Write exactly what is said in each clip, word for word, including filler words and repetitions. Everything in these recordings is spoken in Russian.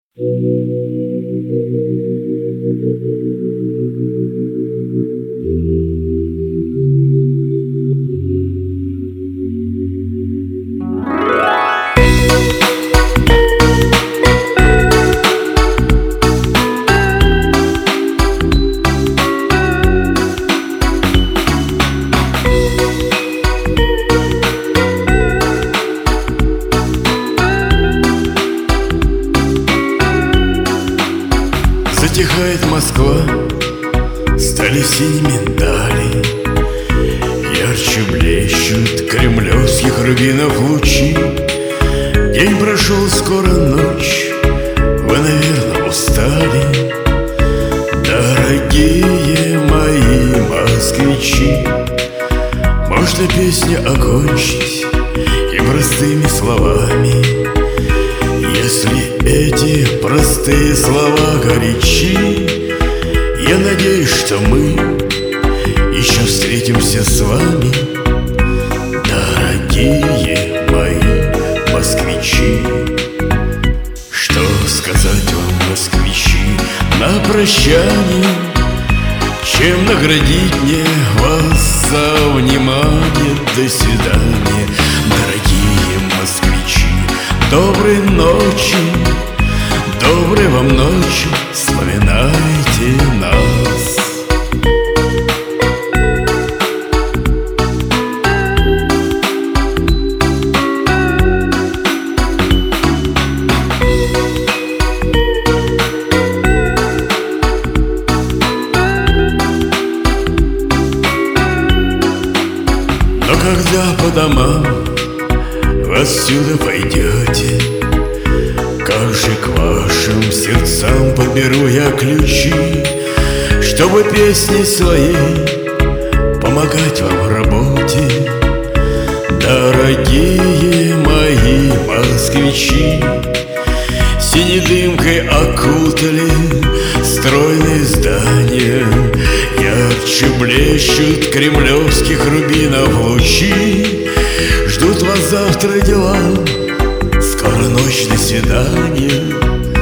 Затихает Москва, стали синими дали, ярче блещут кремлевских рубинов лучи. День прошел, скоро ночь, вы, наверное, устали, дорогие мои москвичи. Можно песню окончить и простыми словами, если эти простые слова горячи. Я надеюсь, что мы еще встретимся с вами, дорогие мои москвичи. Что сказать вам, москвичи, на прощание, чем наградить мне вас за внимание? До свидания, дорогие москвичи. Доброй ночи, доброй вам ночи, вспоминайте нас. Но когда по домам вы отсюда пойдете, как же к вашим сердцам подберу я ключи, чтобы песней своей помогать вам в работе, дорогие мои москвичи. Синей дымкой окутали стройные здания, ярче блещут кремлевских рубинов лучи. Ждут вас завтра дела, скоро ночь, до свидания,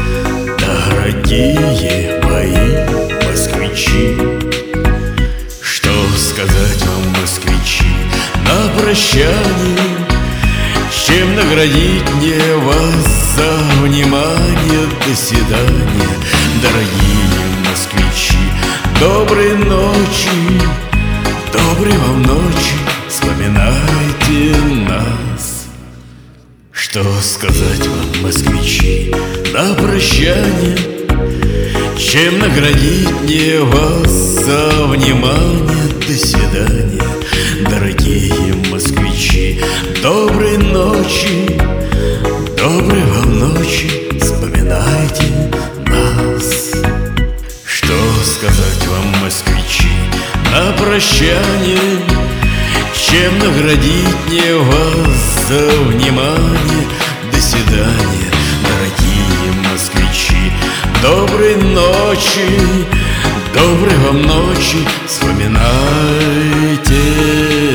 дорогие мои москвичи. Что сказать вам, москвичи, на прощание, чем наградить мне вас за внимание? До свидания, дорогие москвичи. Доброй ночи, доброй вам ночи, вспоминайте нас. Что сказать вам, москвичи, на прощание, чем наградить мне вас за внимание? До свидания, дорогие москвичи. Доброй ночи, доброй вам ночи, вспоминайте нас. Что сказать вам, москвичи, на прощание, чем наградить мне вас за внимание? До свидания, дорогие москвичи. Доброй ночи, доброй вам ночи, вспоминайте